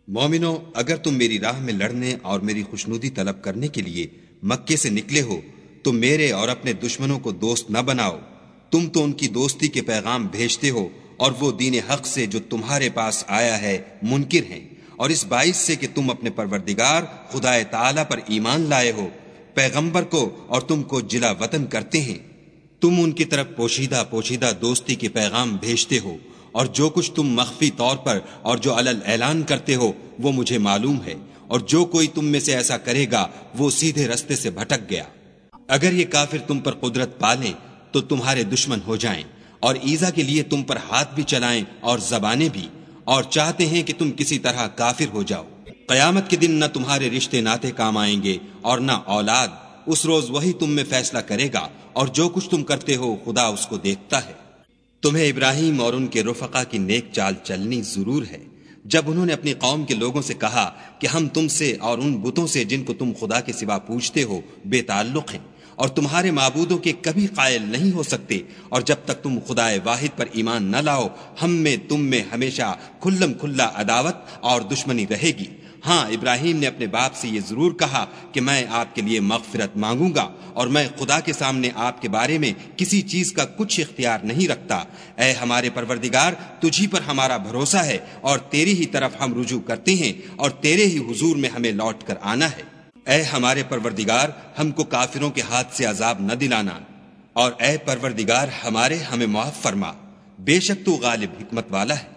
مومنو، اگر تم میری راہ میں لڑنے اور میری خوشنودی طلب کرنے کے لیے مکے سے نکلے ہو تو میرے اور اپنے دشمنوں کو دوست نہ بناؤ۔ تم تو ان کی دوستی کے پیغام بھیجتے ہو اور وہ دین حق سے جو تمہارے پاس آیا ہے منکر ہیں، اور اس باعث سے کہ تم اپنے پروردگار خدا تعالی پر ایمان لائے ہو، پیغمبر کو اور تم کو جلا وطن کرتے ہیں۔ تم ان کی طرف پوشیدہ پوشیدہ دوستی کے پیغام بھیجتے ہو، اور جو کچھ تم مخفی طور پر اور جو علل اعلان کرتے ہو وہ مجھے معلوم ہے، اور جو کوئی تم میں سے ایسا کرے گا وہ سیدھے رستے سے بھٹک گیا۔ اگر یہ کافر تم پر قدرت پالیں تو تمہارے دشمن ہو جائیں، اور ایذا کے لیے تم پر ہاتھ بھی چلائیں اور زبانیں بھی، اور چاہتے ہیں کہ تم کسی طرح کافر ہو جاؤ۔ قیامت کے دن نہ تمہارے رشتے ناتے کام آئیں گے اور نہ اولاد۔ اس روز وہی تم میں فیصلہ کرے گا، اور جو کچھ تم کرتے ہو خدا اس کو دیکھتا ہے۔ تمہیں ابراہیم اور ان کے رفقا کی نیک چال چلنی ضرور ہے، جب انہوں نے اپنی قوم کے لوگوں سے کہا کہ ہم تم سے اور ان بتوں سے جن کو تم خدا کے سوا پوجتے ہو بے تعلق ہیں، اور تمہارے معبودوں کے کبھی قائل نہیں ہو سکتے، اور جب تک تم خدا واحد پر ایمان نہ لاؤ ہم میں تم میں ہمیشہ کھلم کھلا عداوت اور دشمنی رہے گی۔ ہاں، ابراہیم نے اپنے باپ سے یہ ضرور کہا کہ میں آپ کے لیے مغفرت مانگوں گا، اور میں خدا کے سامنے آپ کے بارے میں کسی چیز کا کچھ اختیار نہیں رکھتا۔ اے ہمارے پروردگار، تجھی پر ہمارا بھروسہ ہے، اور تیری ہی طرف ہم رجوع کرتے ہیں، اور تیرے ہی حضور میں ہمیں لوٹ کر آنا ہے۔ اے ہمارے پروردگار، ہم کو کافروں کے ہاتھ سے عذاب نہ دلانا، اور اے پروردگار ہمارے ہمیں معاف فرما، بے شک تو غالب حکمت والا ہے۔